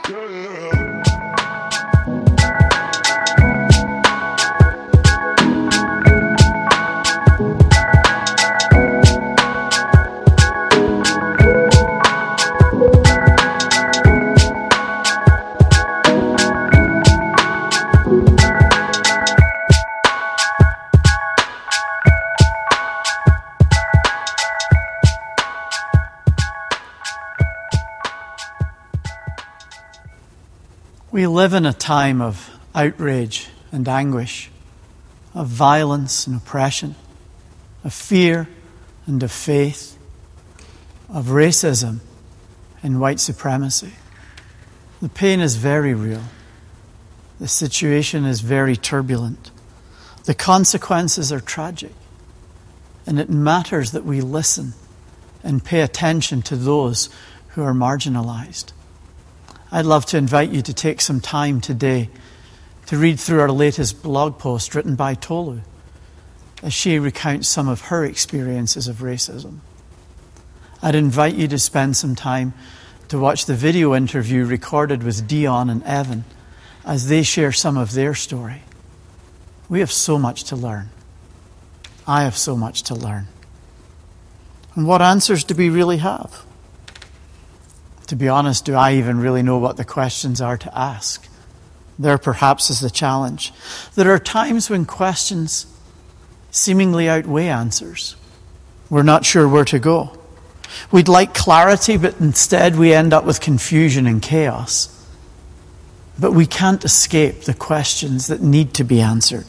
We live in a time of outrage and anguish, of violence and oppression, of fear and of faith, of racism and white supremacy. The pain is very real. The situation is very turbulent. The consequences are tragic. And it matters that we listen and pay attention to those who are marginalized. I'd love to invite you to take some time today to read through our latest blog post written by Tolu as she recounts some of her experiences of racism. I'd invite you to spend some time to watch the video interview recorded with Dion and Evan as they share some of their story. We have so much to learn. I have so much to learn. And what answers do we really have? To be honest, do I even really know what the questions are to ask? There perhaps is the challenge. There are times when questions seemingly outweigh answers. We're not sure where to go. We'd like clarity, but instead we end up with confusion and chaos. But we can't escape the questions that need to be answered.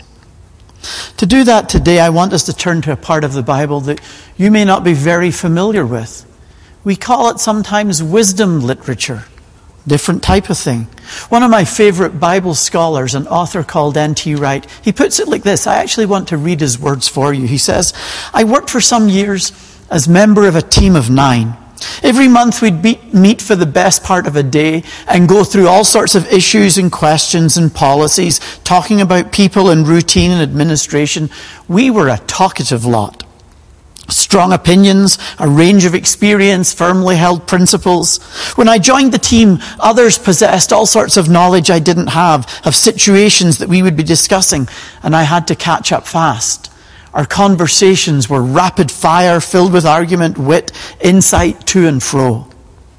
To do that today, I want us to turn to a part of the Bible that you may not be very familiar with. We call it sometimes wisdom literature. Different type of thing. One of my favorite Bible scholars, an author called N.T. Wright, he puts it like this. I actually want to read his words for you. He says, I worked for some years as member of a team of 9. Every month we'd meet for the best part of a day and go through all sorts of issues and questions and policies, talking about people and routine and administration. We were a talkative lot. Strong opinions, a range of experience, firmly held principles. When I joined the team, others possessed all sorts of knowledge I didn't have, of situations that we would be discussing, and I had to catch up fast. Our conversations were rapid fire, filled with argument, wit, insight to and fro.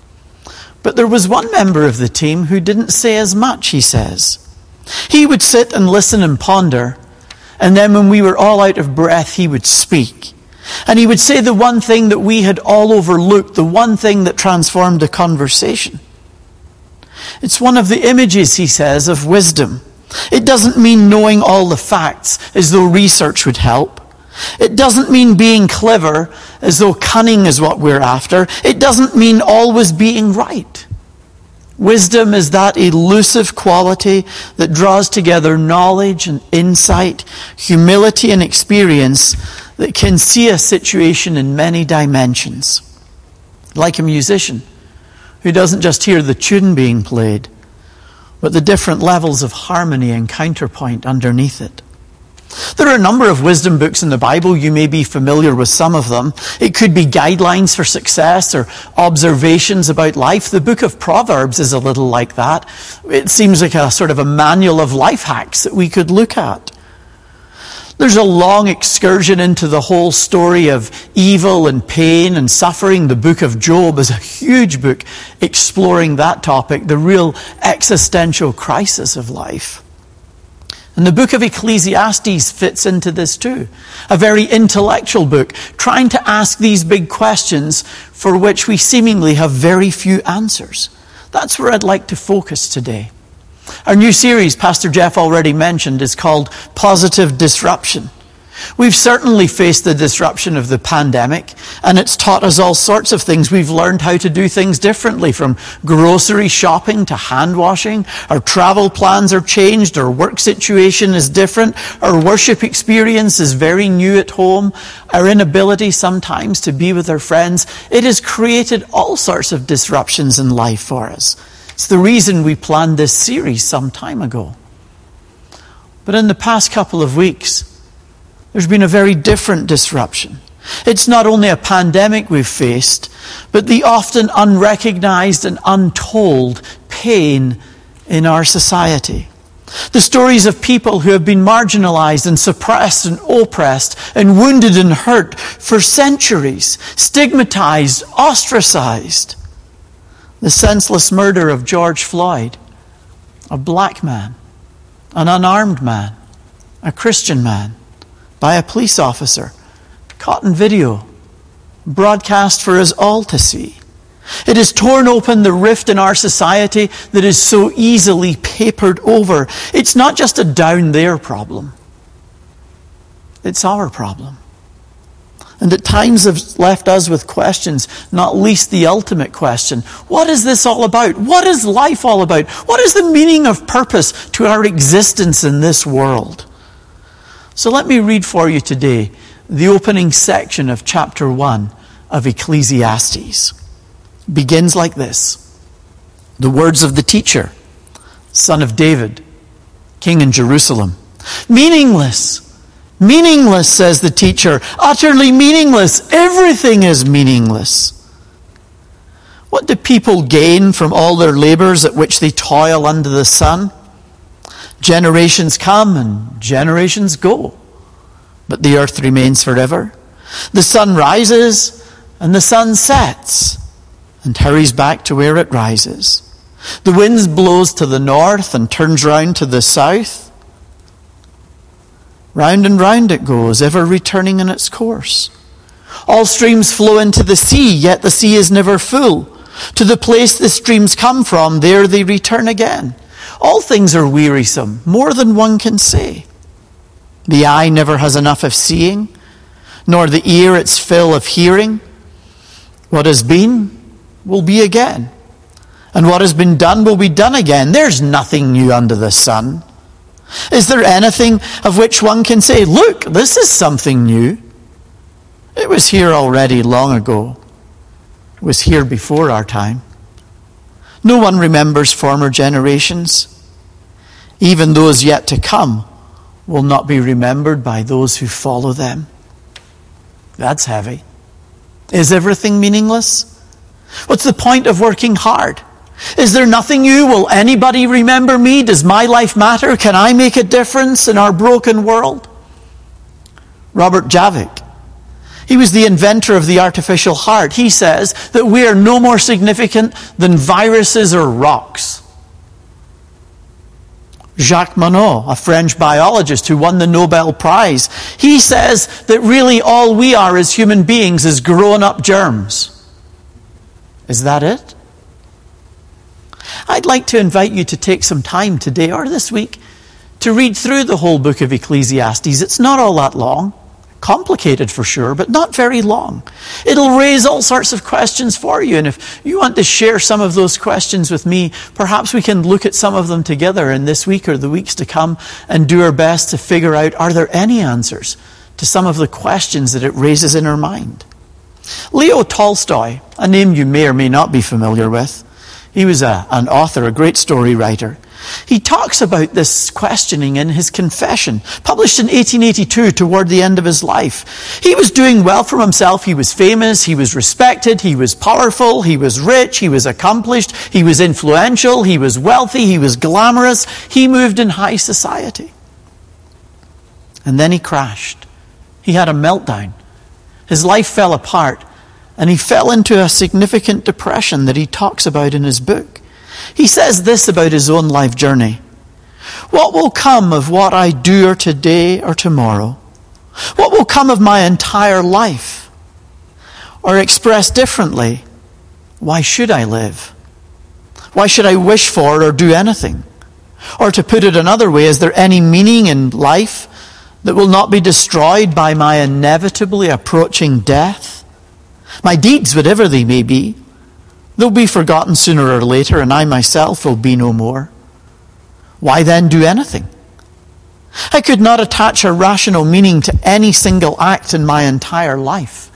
But there was one member of the team who didn't say as much, he says. He would sit and listen and ponder, and then when we were all out of breath, he would speak. And he would say the one thing that we had all overlooked, the one thing that transformed the conversation. It's one of the images, he says, of wisdom. It doesn't mean knowing all the facts as though research would help. It doesn't mean being clever as though cunning is what we're after. It doesn't mean always being right. Wisdom is that elusive quality that draws together knowledge and insight, humility and experience that can see a situation in many dimensions. Like a musician who doesn't just hear the tune being played, but the different levels of harmony and counterpoint underneath it. There are a number of wisdom books in the Bible. You may be familiar with some of them. It could be guidelines for success or observations about life. The book of Proverbs is a little like that. It seems like a sort of a manual of life hacks that we could look at. There's a long excursion into the whole story of evil and pain and suffering. The book of Job is a huge book exploring that topic, the real existential crisis of life. And the book of Ecclesiastes fits into this too. A very intellectual book, trying to ask these big questions for which we seemingly have very few answers. That's where I'd like to focus today. Our new series, Pastor Jeff already mentioned, is called Positive Disruption. We've certainly faced the disruption of the pandemic, and it's taught us all sorts of things. We've learned how to do things differently, from grocery shopping to hand washing. Our travel plans are changed. Our work situation is different. Our worship experience is very new at home. Our inability sometimes to be with our friends. It has created all sorts of disruptions in life for us. It's the reason we planned this series some time ago. But in the past couple of weeks, there's been a very different disruption. It's not only a pandemic we've faced, but the often unrecognized and untold pain in our society. The stories of people who have been marginalized and suppressed and oppressed and wounded and hurt for centuries, stigmatized, ostracized. The senseless murder of George Floyd, a black man, an unarmed man, a Christian man, by a police officer, caught in video, broadcast for us all to see. It has torn open the rift in our society that is so easily papered over. It's not just a down there problem. It's our problem. And at times have left us with questions, not least the ultimate question. What is this all about? What is life all about? What is the meaning of purpose to our existence in this world? So let me read for you today the opening section of chapter 1 of Ecclesiastes. Begins like this. The words of the teacher, son of David, king in Jerusalem. Meaningless, meaningless, says the teacher, utterly meaningless. Everything is meaningless. What do people gain from all their labors at which they toil under the sun? Generations come and generations go, but the earth remains forever. The sun rises and the sun sets and hurries back to where it rises. The wind blows to the north and turns round to the south. Round and round it goes, ever returning in its course. All streams flow into the sea, yet the sea is never full. To the place the streams come from, there they return again. All things are wearisome, more than one can say. The eye never has enough of seeing, nor the ear its fill of hearing. What has been will be again, and what has been done will be done again. There's nothing new under the sun. Is there anything of which one can say, look, this is something new? It was here already long ago. It was here before our time. No one remembers former generations. Even those yet to come will not be remembered by those who follow them. That's heavy. Is everything meaningless? What's the point of working hard? Is there nothing new? Will anybody remember me? Does my life matter? Can I make a difference in our broken world? Robert Javik, he was the inventor of the artificial heart. He says that we are no more significant than viruses or rocks. Jacques Monod, a French biologist who won the Nobel Prize, he says that really all we are as human beings is grown-up germs. Is that it? I'd like to invite you to take some time today or this week to read through the whole book of Ecclesiastes. It's not all that long. Complicated for sure, but not very long. It'll raise all sorts of questions for you, and if you want to share some of those questions with me, perhaps we can look at some of them together in this week or the weeks to come and do our best to figure out, are there any answers to some of the questions that it raises in our mind? Leo Tolstoy, a name you may or may not be familiar with, he was an author, a great story writer. He talks about this questioning in his Confession, published in 1882 toward the end of his life. He was doing well for himself. He was famous. He was respected. He was powerful. He was rich. He was accomplished. He was influential. He was wealthy. He was glamorous. He moved in high society. And then he crashed. He had a meltdown. His life fell apart, and he fell into a significant depression that he talks about in his book. He says this about his own life journey. What will come of what I do or today or tomorrow? What will come of my entire life? Or expressed differently, why should I live? Why should I wish for or do anything? Or to put it another way, is there any meaning in life that will not be destroyed by my inevitably approaching death? My deeds, whatever they may be, they'll be forgotten sooner or later, and I myself will be no more. Why then do anything? I could not attach a rational meaning to any single act in my entire life.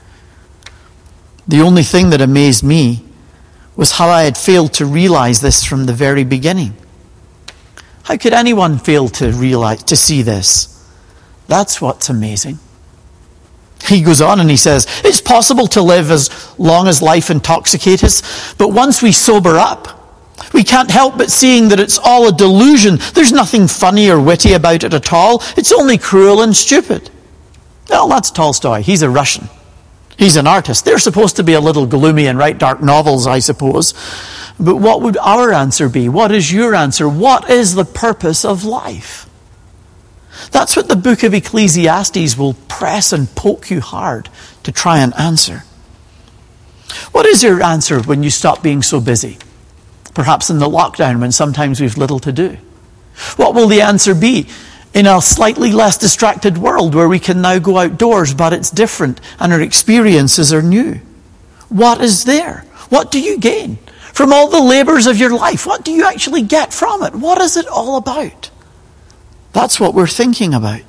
The only thing that amazed me was how I had failed to realize this from the very beginning. How could anyone fail to see this? That's what's amazing. He goes on and he says, it's possible to live as long as life intoxicates us, but once we sober up, we We can't help but seeing that it's all a delusion. There's nothing funny or witty about it at all. It's only cruel and stupid. Well, that's Tolstoy. He's a Russian. He's an artist. They're supposed to be a little gloomy and write dark novels, I suppose. But what would our answer be? What is your answer? What is the purpose of life? That's what the book of Ecclesiastes will press and poke you hard to try and answer. What is your answer when you stop being so busy? Perhaps in the lockdown when sometimes we've little to do. What will the answer be in a slightly less distracted world where we can now go outdoors, but it's different and our experiences are new? What is there? What do you gain from all the labors of your life? What do you actually get from it? What is it all about? That's what we're thinking about.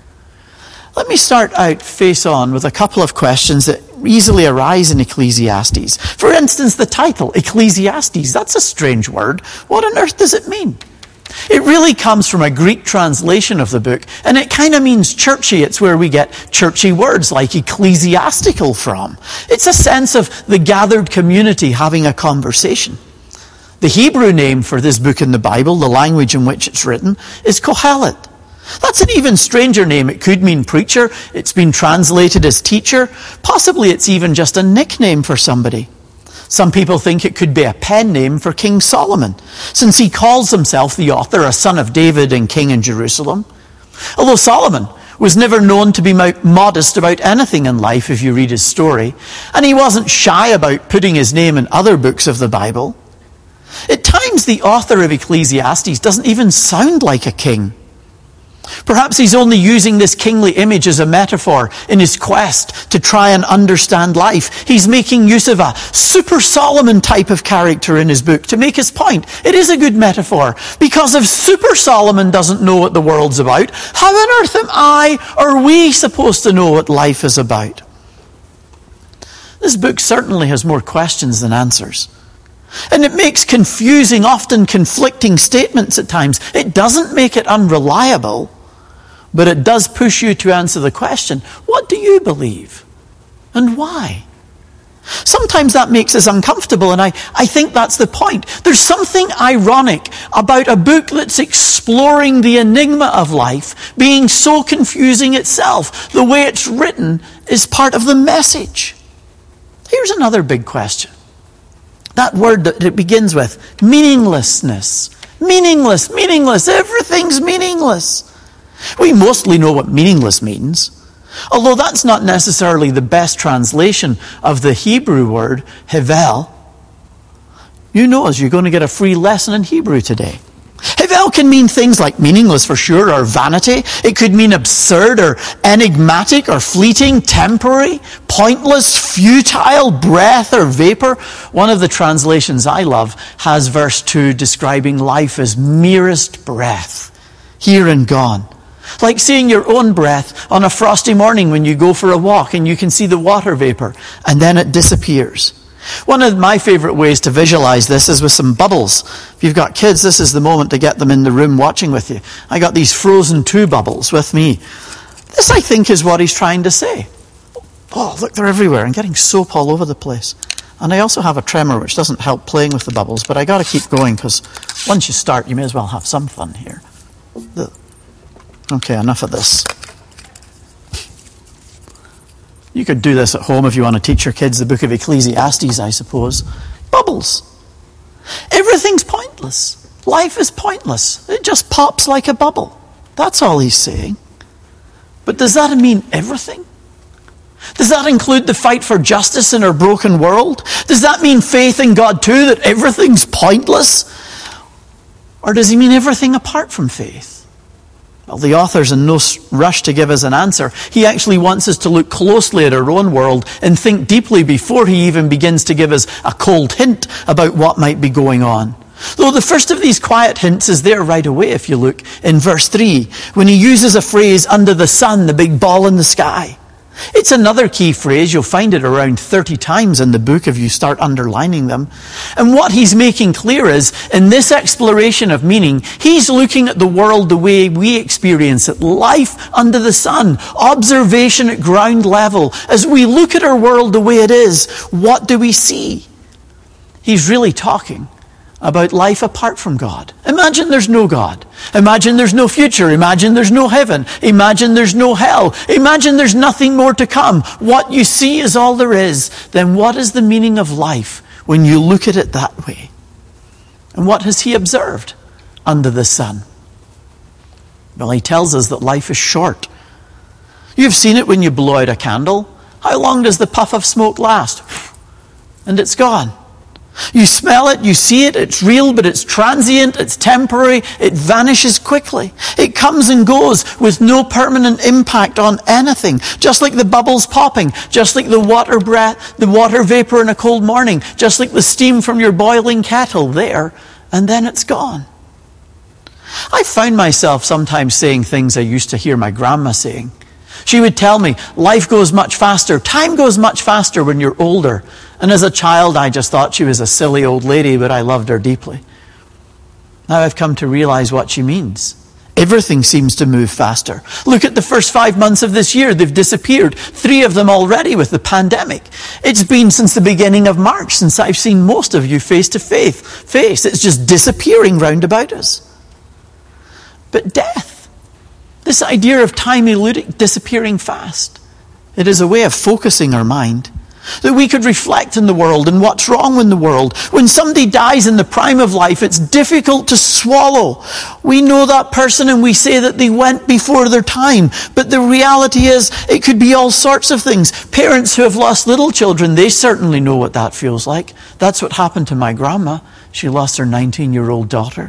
Let me start out face on with a couple of questions that easily arise in Ecclesiastes. For instance, the title, Ecclesiastes, that's a strange word. What on earth does it mean? It really comes from a Greek translation of the book, and it kind of means churchy. It's where we get churchy words like ecclesiastical from. It's a sense of the gathered community having a conversation. The Hebrew name for this book in the Bible, the language in which it's written, is Kohelet. That's an even stranger name. It could mean preacher. It's been translated as teacher. Possibly it's even just a nickname for somebody. Some people think it could be a pen name for King Solomon, since he calls himself the author, a son of David and king in Jerusalem. Although Solomon was never known to be modest about anything in life, if you read his story, and he wasn't shy about putting his name in other books of the Bible. At times, the author of Ecclesiastes doesn't even sound like a king. Perhaps he's only using this kingly image as a metaphor in his quest to try and understand life. He's making use of a super Solomon type of character in his book to make his point. It is a good metaphor, because if super Solomon doesn't know what the world's about, how on earth am I or we supposed to know what life is about? This book certainly has more questions than answers. And it makes confusing, often conflicting statements at times. It doesn't make it unreliable, but it does push you to answer the question, what do you believe? And why? Sometimes that makes us uncomfortable, and I think that's the point. There's something ironic about a book that's exploring the enigma of life being so confusing itself. The way it's written is part of the message. Here's another big question. That word that it begins with, meaninglessness. Meaningless, meaningless, everything's meaningless. We mostly know what meaningless means, although that's not necessarily the best translation of the Hebrew word, hevel. You know, as you're going to get a free lesson in Hebrew today. Hevel can mean things like meaningless for sure, or vanity. It could mean absurd or enigmatic or fleeting, temporary, pointless, futile, breath or vapor. One of the translations I love has verse 2 describing life as merest breath, here and gone. Like seeing your own breath on a frosty morning when you go for a walk and you can see the water vapor and then it disappears. One of my favorite ways to visualize this is with some bubbles. If you've got kids, this is the moment to get them in the room watching with you. I got these Frozen 2 bubbles with me. This, I think, is what he's trying to say. Oh, look, they're everywhere and getting soap all over the place. And I also have a tremor, which doesn't help playing with the bubbles, but I got to keep going because once you start, you may as well have some fun here. Okay, enough of this. You could do this at home if you want to teach your kids the book of Ecclesiastes, I suppose. Bubbles. Everything's pointless. Life is pointless. It just pops like a bubble. That's all he's saying. But does that mean everything? Does that include the fight for justice in our broken world? Does that mean faith in God too, that everything's pointless? Or does he mean everything apart from faith? Well, the author's in no rush to give us an answer. He actually wants us to look closely at our own world and think deeply before he even begins to give us a cold hint about what might be going on. Though the first of these quiet hints is there right away if you look in verse 3, when he uses a phrase, under the sun, the big ball in the sky. It's another key phrase. You'll find it around 30 times in the book if you start underlining them. And what he's making clear is, in this exploration of meaning, he's looking at the world the way we experience it. Life under the sun. Observation at ground level. As we look at our world the way it is, what do we see? He's really talking about life apart from God. Imagine there's no God. Imagine there's no future. Imagine there's no heaven. Imagine there's no hell. Imagine there's nothing more to come. What you see is all there is. Then what is the meaning of life when you look at it that way? And what has he observed under the sun? Well, he tells us that life is short. You've seen it when you blow out a candle. How long does the puff of smoke last? And it's gone. You smell it, you see it, it's real, but it's transient, it's temporary, it vanishes quickly. It comes and goes with no permanent impact on anything. Just like the bubbles popping, just like the water vapor in a cold morning, just like the steam from your boiling kettle there, and then it's gone. I found myself sometimes saying things I used to hear my grandma saying. She would tell me, life goes much faster, time goes much faster when you're older. And as a child, I just thought she was a silly old lady, but I loved her deeply. Now I've come to realize what she means. Everything seems to move faster. Look at the first 5 months of this year. They've disappeared. 3 of them already with the pandemic. It's been since the beginning of March since I've seen most of you face to face. It's just disappearing round about us. But death, this idea of time eluding, disappearing fast, it is a way of focusing our mind. That we could reflect in the world and what's wrong in the world. When somebody dies in the prime of life, it's difficult to swallow. We know that person and we say that they went before their time. But the reality is, it could be all sorts of things. Parents who have lost little children, they certainly know what that feels like. That's what happened to my grandma. She lost her 19-year-old daughter.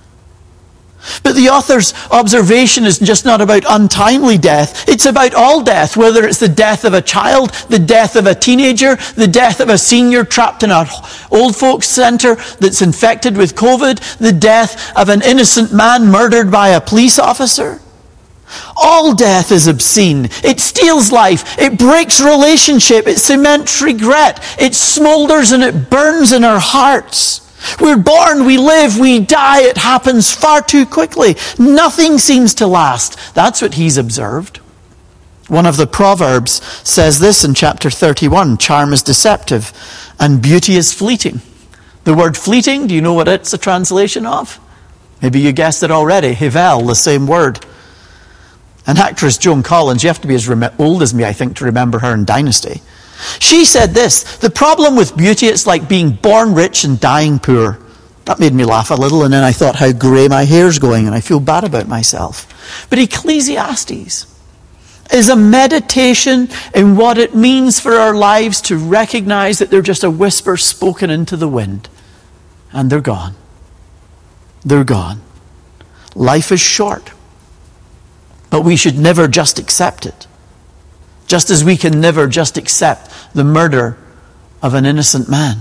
But the author's observation is just not about untimely death. It's about all death, whether it's the death of a child, the death of a teenager, the death of a senior trapped in an old folks centre that's infected with COVID, the death of an innocent man murdered by a police officer. All death is obscene. It steals life. It breaks relationship. It cements regret. It smolders and it burns in our hearts. We're born, we live, we die. It happens far too quickly. Nothing seems to last. That's what he's observed. One of the Proverbs says this in chapter 31, charm is deceptive and beauty is fleeting. The word fleeting, do you know what it's a translation of? Maybe you guessed it already. Havel, the same word. And actress Joan Collins, you have to be as old as me, I think, to remember her in Dynasty. She said this, the problem with beauty, it's like being born rich and dying poor. That made me laugh a little, and then I thought how grey my hair's going, and I feel bad about myself. But Ecclesiastes is a meditation in what it means for our lives to recognize that they're just a whisper spoken into the wind. And they're gone. They're gone. Life is short. But we should never just accept it. Just as we can never just accept the murder of an innocent man.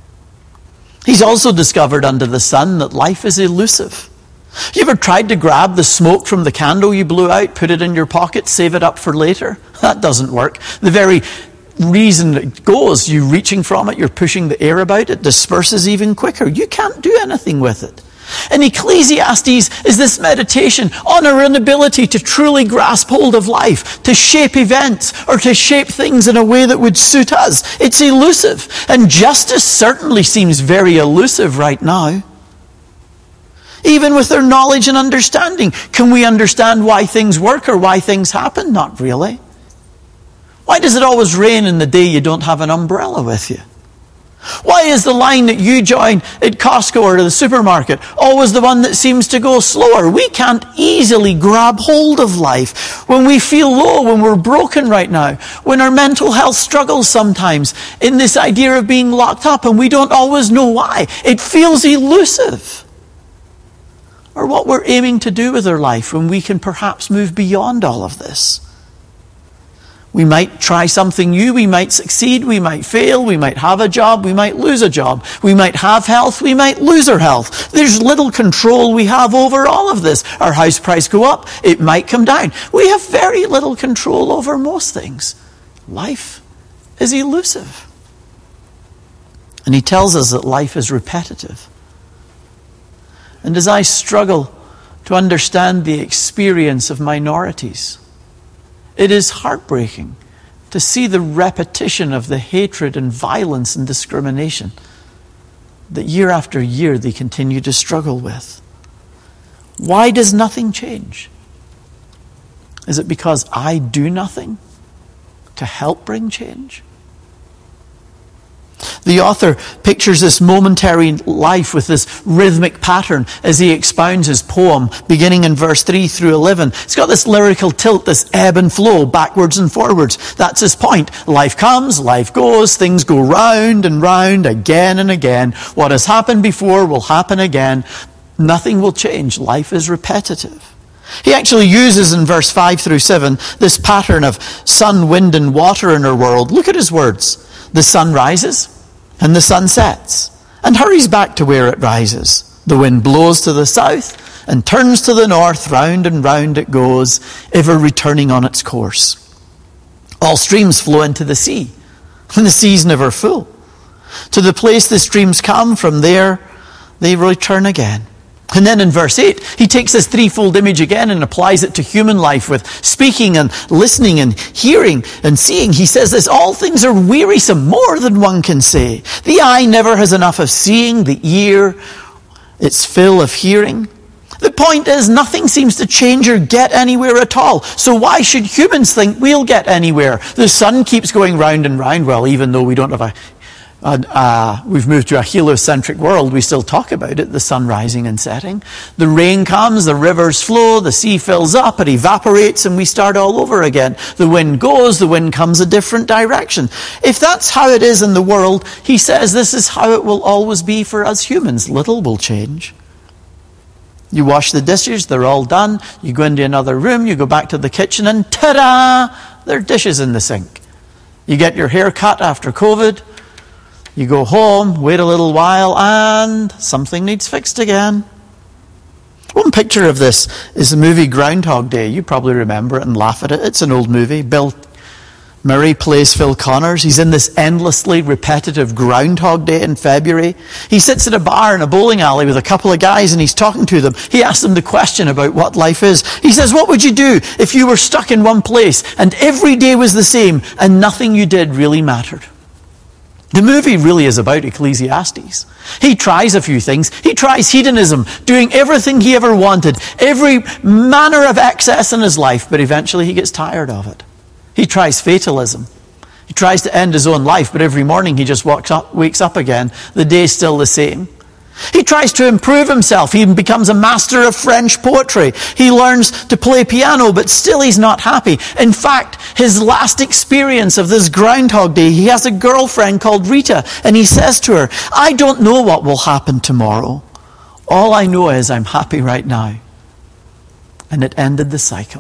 He's also discovered under the sun that life is elusive. You ever tried to grab the smoke from the candle you blew out, put it in your pocket, save it up for later? That doesn't work. The very reason it goes, you reaching from it, you're pushing the air about, it disperses even quicker. You can't do anything with it. And Ecclesiastes is this meditation on our inability to truly grasp hold of life, to shape events, or to shape things in a way that would suit us. It's elusive. And justice certainly seems very elusive right now. Even with our knowledge and understanding, can we understand why things work or why things happen? Not really. Why does it always rain in the day you don't have an umbrella with you? Why is the line that you join at Costco or to the supermarket always the one that seems to go slower? We can't easily grab hold of life. When we feel low, when we're broken right now, when our mental health struggles sometimes in this idea of being locked up and we don't always know why, it feels elusive. Or what we're aiming to do with our life when we can perhaps move beyond all of this. We might try something new, we might succeed, we might fail, we might have a job, we might lose a job. We might have health, we might lose our health. There's little control we have over all of this. Our house price go up, it might come down. We have very little control over most things. Life is elusive. And he tells us that life is repetitive. And as I struggle to understand the experience of minorities, it is heartbreaking to see the repetition of the hatred and violence and discrimination. that year after year they continue to struggle with. Why does nothing change? Is it because I do nothing to help bring change? The author pictures this momentary life with this rhythmic pattern as he expounds his poem, beginning in verse 3 through 11. It's got this lyrical tilt, this ebb and flow, backwards and forwards. That's his point. Life comes, life goes, things go round and round again and again. What has happened before will happen again. Nothing will change. Life is repetitive. He actually uses in verse 5 through 7 this pattern of sun, wind, and water in our world. Look at his words. The sun rises and the sun sets and hurries back to where it rises. The wind blows to the south and turns to the north. Round and round it goes, ever returning on its course. All streams flow into the sea, and the sea's never full. To the place the streams come, from there they return again. And then in verse 8, he takes this threefold image again and applies it to human life with speaking and listening and hearing and seeing. He says this, all things are wearisome, more than one can say. The eye never has enough of seeing, the ear its fill of hearing. The point is, nothing seems to change or get anywhere at all. So why should humans think we'll get anywhere? The sun keeps going round and round. Well, even though we don't have we've moved to a heliocentric world, we still talk about it, the sun rising and setting. The rain comes, the rivers flow, the sea fills up, it evaporates, and we start all over again. The wind goes, the wind comes a different direction. If that's how it is in the world, he says this is how it will always be for us humans. Little will change. You wash the dishes, they're all done. You go into another room, you go back to the kitchen, and ta-da! There are dishes in the sink. You get your hair cut after COVID. You go home, wait a little while, and something needs fixed again. One picture of this is the movie Groundhog Day. You probably remember it and laugh at it. It's an old movie. Bill Murray plays Phil Connors. He's in this endlessly repetitive Groundhog Day in February. He sits at a bar in a bowling alley with a couple of guys and he's talking to them. He asks them the question about what life is. He says, what would you do if you were stuck in one place and every day was the same and nothing you did really mattered? The movie really is about Ecclesiastes. He tries a few things. He tries hedonism, doing everything he ever wanted, every manner of excess in his life, but eventually he gets tired of it. He tries fatalism. He tries to end his own life, but every morning he just wakes up again. The day's still the same. He tries to improve himself. He becomes a master of French poetry. He learns to play piano, but still he's not happy. In fact, his last experience of this Groundhog Day, he has a girlfriend called Rita, and he says to her, I don't know what will happen tomorrow. All I know is I'm happy right now. And it ended the cycle.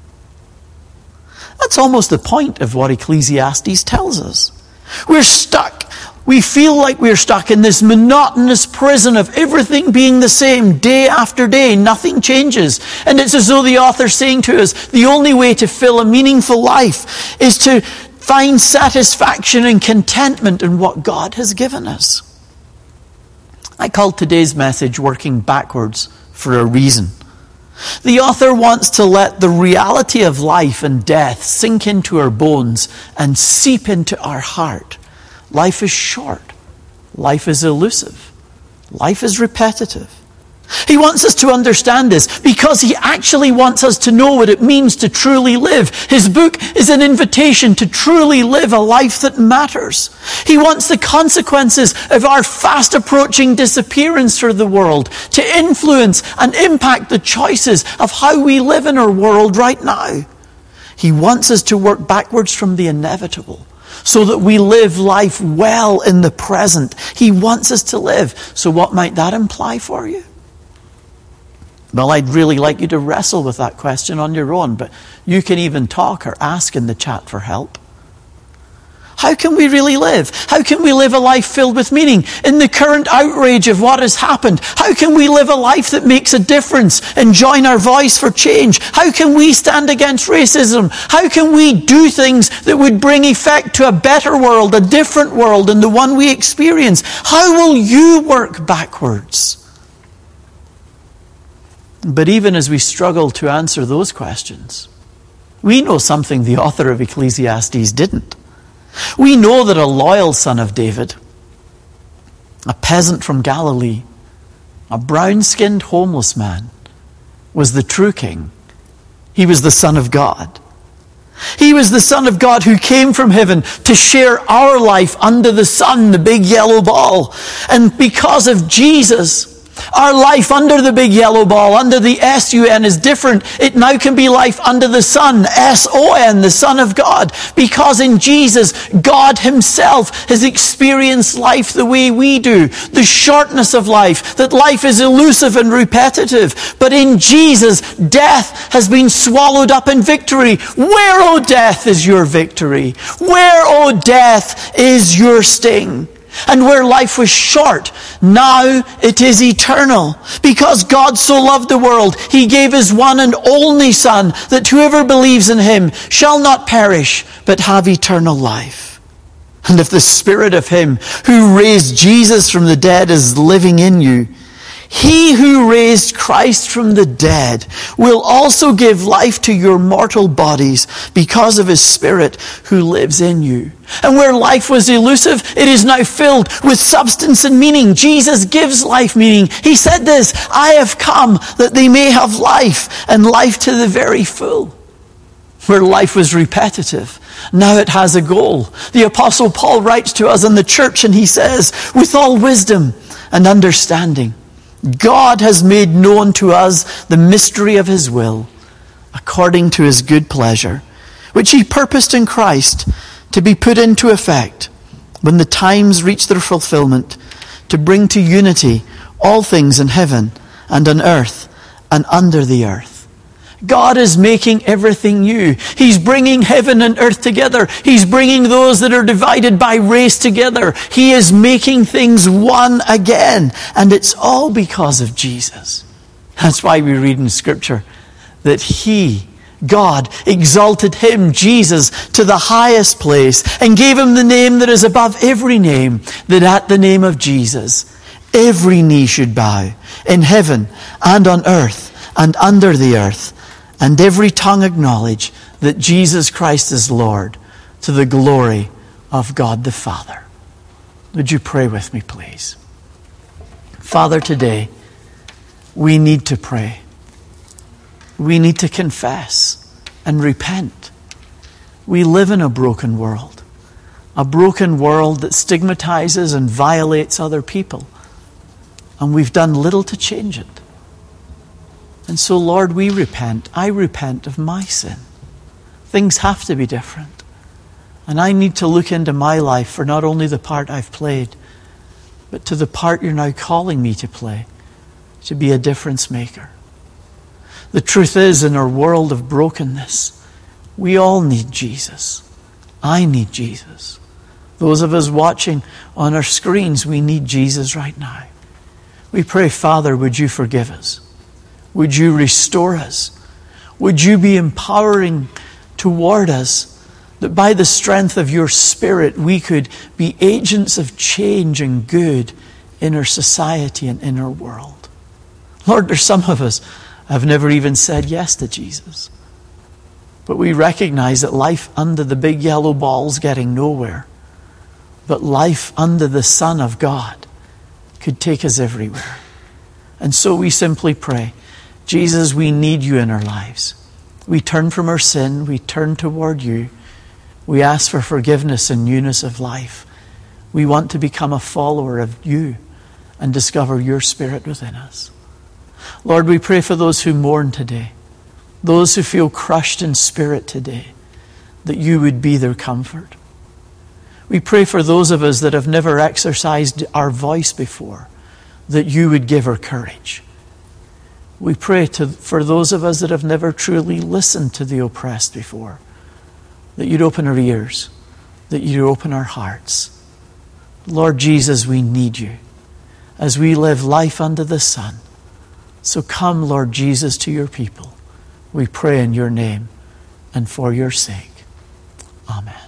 That's almost the point of what Ecclesiastes tells us. We're stuck. We feel like we're stuck in this monotonous prison of everything being the same day after day. Nothing changes. And it's as though the author's saying to us, the only way to fill a meaningful life is to find satisfaction and contentment in what God has given us. I called today's message Working Backwards for a reason. The author wants to let the reality of life and death sink into our bones and seep into our heart. Life is short. Life is elusive. Life is repetitive. He wants us to understand this because he actually wants us to know what it means to truly live. His book is an invitation to truly live a life that matters. He wants the consequences of our fast approaching disappearance from the world to influence and impact the choices of how we live in our world right now. He wants us to work backwards from the inevitable so that we live life well in the present. He wants us to live. So what might that imply for you? Well, I'd really like you to wrestle with that question on your own, but you can even talk or ask in the chat for help. How can we really live? How can we live a life filled with meaning in the current outrage of what has happened? How can we live a life that makes a difference and join our voice for change? How can we stand against racism? How can we do things that would bring effect to a better world, a different world than the one we experience? How will you work backwards? But even as we struggle to answer those questions, we know something the author of Ecclesiastes didn't. We know that a loyal son of David a peasant from Galilee, a brown-skinned homeless man, was the true king. He was the Son of God. He was the Son of God who came from heaven to share our life under the sun, the big yellow ball. And because of Jesus, our life under the big yellow ball, under the S-U-N, is different. It now can be life under the Son, S-O-N, the Son of God. Because in Jesus, God himself has experienced life the way we do. The shortness of life, that life is elusive and repetitive. But in Jesus, death has been swallowed up in victory. Where, O death, is your victory? Where, O death, is your sting? And where life was short, now it is eternal. Because God so loved the world, he gave his one and only Son, that whoever believes in him shall not perish, but have eternal life. And if the Spirit of him who raised Jesus from the dead is living in you, he who raised Christ from the dead will also give life to your mortal bodies because of his Spirit who lives in you. And where life was elusive, it is now filled with substance and meaning. Jesus gives life meaning. He said this, I have come that they may have life, and life to the very full. Where life was repetitive, now it has a goal. The Apostle Paul writes to us in the church and he says, with all wisdom and understanding, God has made known to us the mystery of his will, according to his good pleasure, which he purposed in Christ to be put into effect when the times reach their fulfillment, to bring to unity all things in heaven and on earth and under the earth. God is making everything new. He's bringing heaven and earth together. He's bringing those that are divided by race together. He is making things one again. And it's all because of Jesus. That's why we read in Scripture that he, God, exalted him, Jesus, to the highest place and gave him the name that is above every name, that at the name of Jesus, every knee should bow in heaven and on earth and under the earth, and every tongue acknowledge that Jesus Christ is Lord, to the glory of God the Father. Would you pray with me, please? Father, today we need to pray. We need to confess and repent. We live in a broken world that stigmatizes and violates other people, and we've done little to change it. And so, Lord, we repent. I repent of my sin. Things have to be different. And I need to look into my life for not only the part I've played, but to the part you're now calling me to play, to be a difference maker. The truth is, in our world of brokenness, we all need Jesus. I need Jesus. Those of us watching on our screens, we need Jesus right now. We pray, Father, would you forgive us? Would you restore us? Would you be empowering toward us, that by the strength of your Spirit we could be agents of change and good in our society and in our world? Lord, there's some of us have never even said yes to Jesus. But we recognize that life under the big yellow ball's getting nowhere. But life under the Son of God could take us everywhere. And so we simply pray, Jesus, we need you in our lives. We turn from our sin. We turn toward you. We ask for forgiveness and newness of life. We want to become a follower of you and discover your Spirit within us. Lord, we pray for those who mourn today, those who feel crushed in spirit today, that you would be their comfort. We pray for those of us that have never exercised our voice before, that you would give our courage. We pray for those of us that have never truly listened to the oppressed before, that you'd open our ears, that you'd open our hearts. Lord Jesus, we need you as we live life under the sun. So come, Lord Jesus, to your people. We pray in your name and for your sake. Amen.